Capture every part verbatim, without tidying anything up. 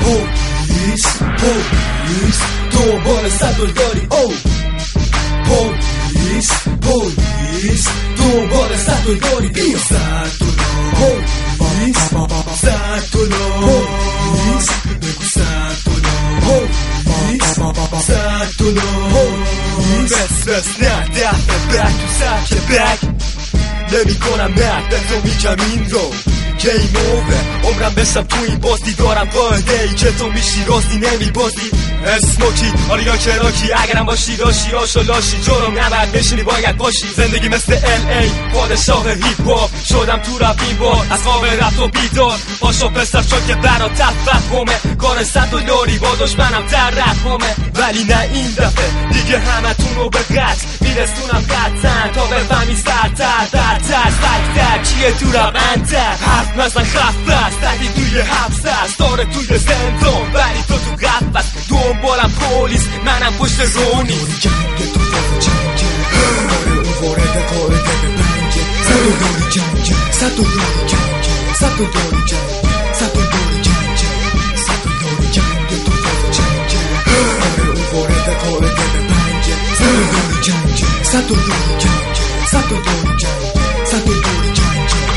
پلیس پلیس دنبال صدل داری او پلیس پلیس دنبال صدل داری بیا صدل پلیس صدل پلیس بگو صدل پلیس صدل پلیس بس بس نه دفعه بک تو سرک بک نمی کنم مرد تو میگم این رو گیم اوور عمرم بشم تو این بازی دارم قاعده ای که تو میشی راستی نمی بازی اسموکی آریا کراکی اگرم باشی داشی آشو لاشی جرم نبرد بشینی باید باشی زندگی مثل ال ای پادشاه هیپ هاپ شدم تو رپ این بار از خواب رفت و بیدار باشو پسر چون که برا تفهمه کار صد و داری با دشمنم در رقمه ولی نه این دفعه دیگه همه تون رو به قتل میرسونم قطعا تا بفهمی سرتر برتر سکتر چیه تو رپ انتر حرف مثلا خفت است دردی توی حبس است داره توی زندان ولی تو تو قفس دنبالم پلیس منم پشت رونی جنگ تو فاز جنگ آره اون وارد قاعده به پنجه صد و داری جنگ صد و داری جنگ صد و داری جنگ صد و داری جنگ صد و داری جنگ تو فاز جنگ آره اون وارد قاعده به پنجه صد و داری جنگ صد و داری جنگ صد و داری جنگ صد و داری جنگ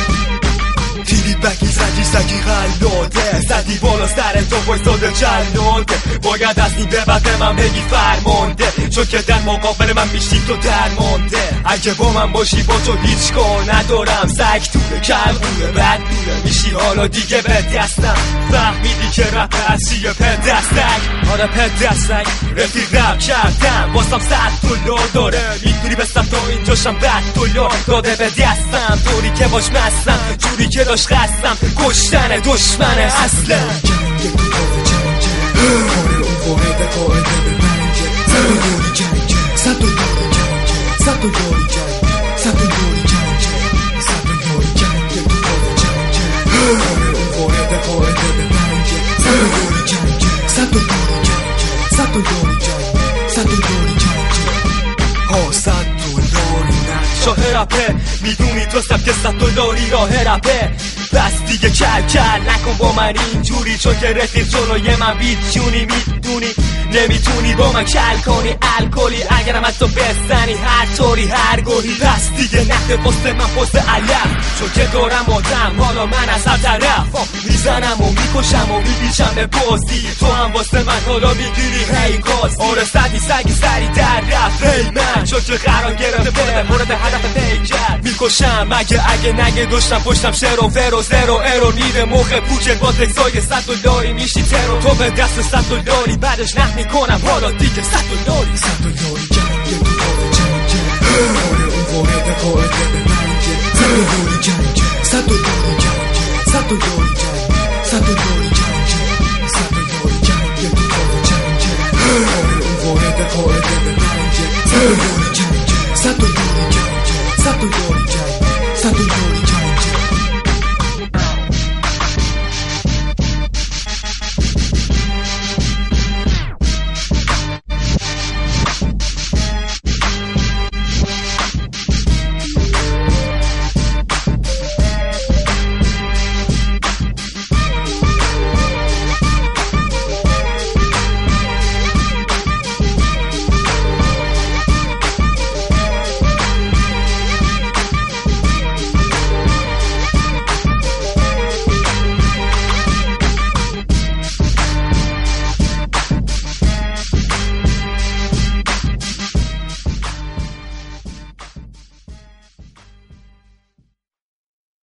تیری بکی زنجی سکی غلاده زدی بالا سر تو بایستاده جلاده باید از این به بعد من بگی فرمانده چون که در مقابل من میشی تو درمانده اگه با من باشی با تو هیچ کار ندارم سگ توله کلمونه بد دوله میشی حالا دیگه به دستم فهمیدی که رپ هرچیه پدستک آره پدستک رفیق رپ کردم واسم صد دلار داره میتونی بستم تا اینجاشم بد دلار داده به دستم طوری که باش مستم جوری که داشت خستم کشتن دشمن اصلا جنگ تو فاز جنگ آره اون وارد قاعده به پنجه صد و داری جنگ صد و داری جنگ صد و داری جنگ صد و داری جنگ صد و داری جنگ تو فاز جنگ آره اون وارد قاعده به پنجه صد و داری جنگ صد و داری جنگ صد و داری جنگ صد و داری جنگ ها صد دلاری نه شاه رپه میدونی تو سبک صد دلاری راه رپه بس دیگه کل کل نکن با من اینجوری چون که رفیق جلوی من بیتونی میدونی نمیتونی با من کل کنی الکلی اگرم از تو بزنی هر طوری هر گوهی پس دیگه نخه واسه من پست علف چون که دارم آدم حالا من از هر طرف میزنم و میکشم و میبیچم به بازی تو هم واسه من حالا میگیری هی کاسی آره صدی سگی سری در رفت هی من چون که قرار گرفته مورد هدف پیکر میکشم مگه اگه نگه داشتم پشتم شر و فر و زر و ارو نیره موقع پوچه باز اکسای صد دلاری میشی ترو تو به دست صد دلاری بعدش نه میکنم حالا دیگه صد دلاری صد دلاری جنگ تو فاز جنگ آره اون وارد قاعده به پنجه صد دلاری جنگ صد دلاری جنگ صد دلاری جنگ صد دلاری جنگ صد دلاری جنگ تو فاز جنگ آره اون وارد قاعده به پنجه صد دلاری جنگ صد دلاری جنگ صد دلاری جنگ صد دلاری